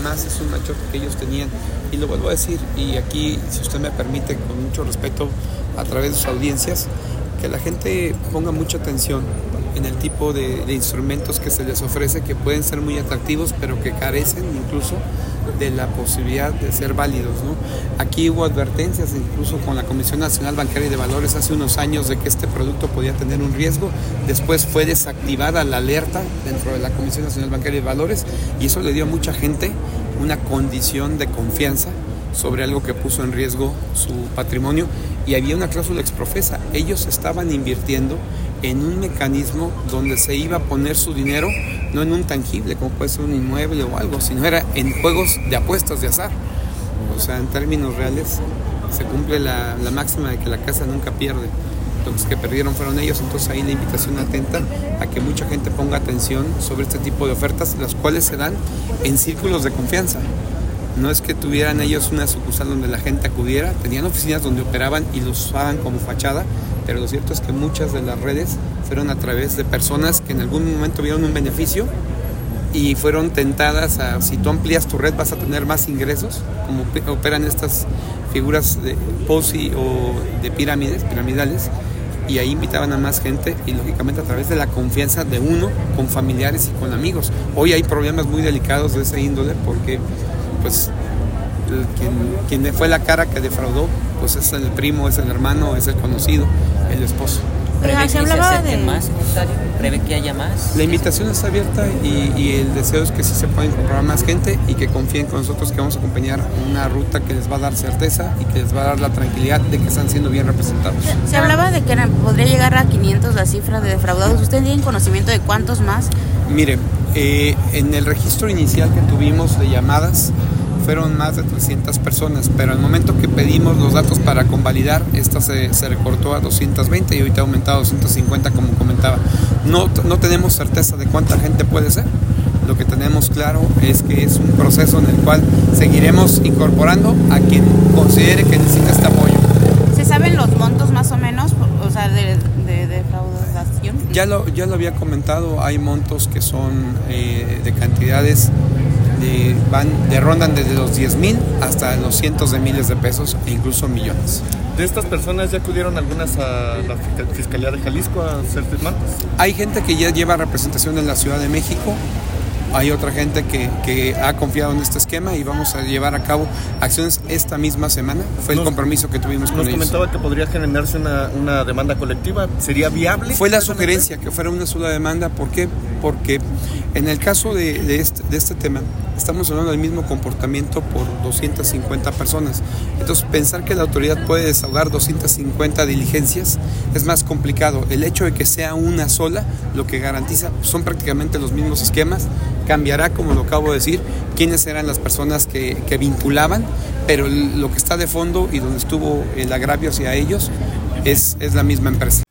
más es un machote que ellos tenían. Y lo vuelvo a decir, y aquí, si usted me permite, con mucho respeto a través de sus audiencias, que la gente ponga mucha atención en el tipo de instrumentos que se les ofrece, que pueden ser muy atractivos, pero que carecen incluso de la posibilidad de ser válidos, ¿no? Aquí hubo advertencias incluso con la Comisión Nacional Bancaria y de Valores hace unos años de que este producto podía tener un riesgo. Después fue desactivada la alerta dentro de la Comisión Nacional Bancaria y de Valores, y eso le dio a mucha gente una condición de confianza sobre algo que puso en riesgo su patrimonio, y había una cláusula exprofesa. Ellos estaban invirtiendo en un mecanismo donde se iba a poner su dinero no en un tangible como puede ser un inmueble o algo, sino era en juegos de apuestas de azar. O sea, en términos reales se cumple la máxima de que la casa nunca pierde. Los que perdieron fueron ellos. Entonces ahí la invitación atenta a que mucha gente ponga atención sobre este tipo de ofertas, las cuales se dan en círculos de confianza. No es que tuvieran ellos una sucursal donde la gente acudiera, tenían oficinas donde operaban y los usaban como fachada, pero lo cierto es que muchas de las redes fueron a través de personas que en algún momento vieron un beneficio y fueron tentadas a, si tú amplías tu red vas a tener más ingresos, como operan estas figuras de Ponzi o de piramidales, y ahí invitaban a más gente, y lógicamente a través de la confianza de uno con familiares y con amigos. Hoy hay problemas muy delicados de ese índole porque pues quien fue la cara que defraudó pues es el primo, es el hermano, es el conocido, el esposo. ¿Prevé que se acerquen más, prevé que haya más? La invitación está abierta y el deseo es que sí se pueda incorporar más gente y que confíen con nosotros, que vamos a acompañar una ruta que les va a dar certeza y que les va a dar la tranquilidad de que están siendo bien representados. Se hablaba de que podría llegar a 500 la cifra de defraudados. ¿Usted tiene conocimiento de cuántos más? Mire, en el registro inicial que tuvimos de llamadas fueron más de 300 personas, pero al momento que pedimos los datos para convalidar, esta se recortó a 220 y ahorita ha aumentado a 250, como comentaba. No tenemos certeza de cuánta gente puede ser. Lo que tenemos claro es que es un proceso en el cual seguiremos incorporando a quien considere que necesita este apoyo. ¿Se saben los montos más o menos, o sea, de defraudación? Ya lo había comentado, hay montos que son de cantidades rondan desde los 10,000 hasta los cientos de miles de pesos e incluso millones. ¿De estas personas ya acudieron algunas a la Fiscalía de Jalisco a ser firmadas? Hay gente que ya lleva representación en la Ciudad de México, hay otra gente que ha confiado en este esquema y vamos a llevar a cabo acciones esta misma semana. Fue el compromiso que tuvimos con ellos. Nos comentaba que podría generarse una demanda colectiva. ¿Sería viable? Fue la sugerencia que fuera una sola demanda. ¿Por qué? Porque en el caso de este tema estamos hablando del mismo comportamiento por 250 personas. Entonces pensar que la autoridad puede desahogar 250 diligencias es más complicado. El hecho de que sea una sola lo que garantiza son prácticamente los mismos esquemas. Cambiará, como lo acabo de decir, quiénes eran las personas que vinculaban, pero lo que está de fondo y donde estuvo el agravio hacia ellos es la misma empresa.